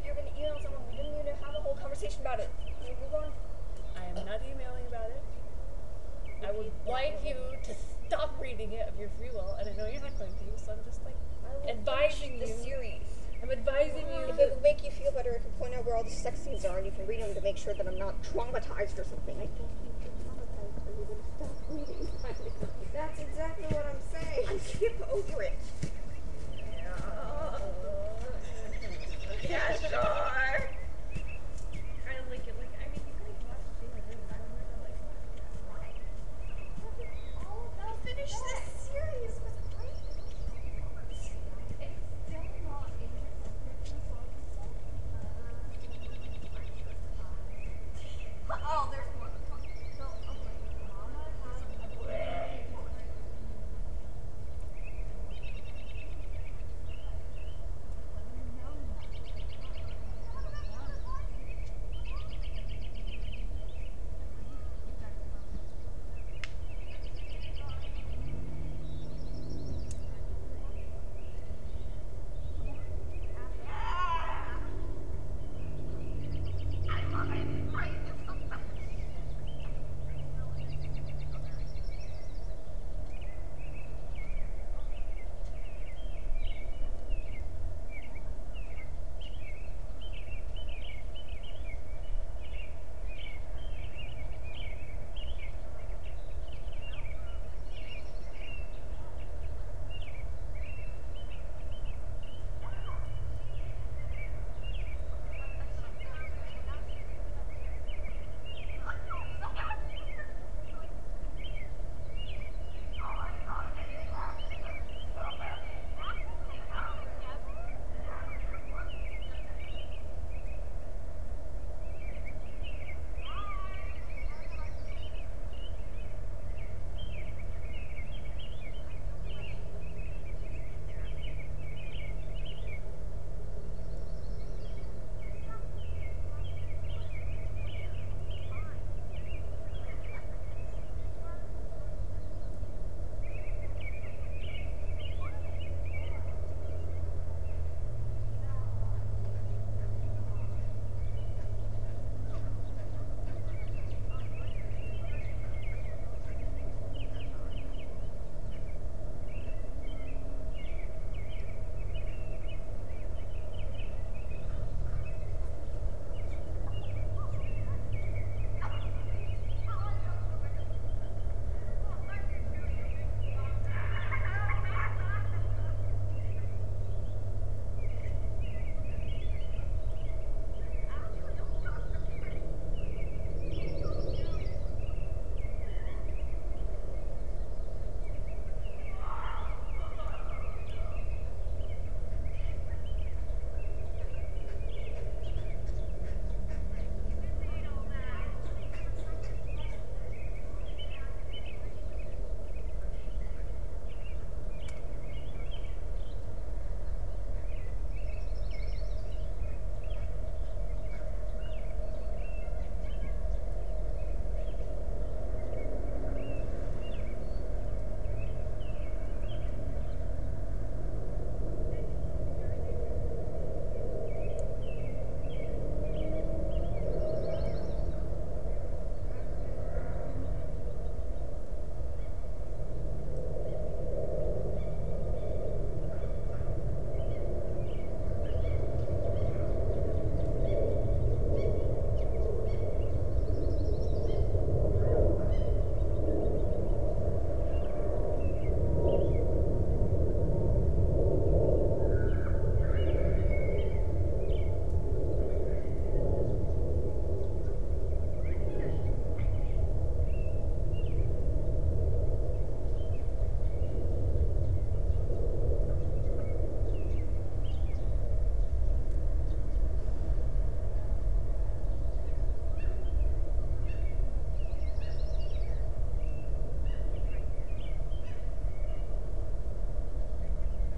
you're going to email someone. We didn't need to have a whole conversation about it. Can we move on? I am not emailing about it. I would like you to stop reading it of your free will, and I know you're not going to, so I'm just like advising you. The series. I'm advising you. If it would make you feel better, I can point out where all the sex scenes are, and you can read them to make sure that I'm not traumatized or something. I don't think you're traumatized, or you're going to stop reading. That's exactly what I'm saying. I skip over it.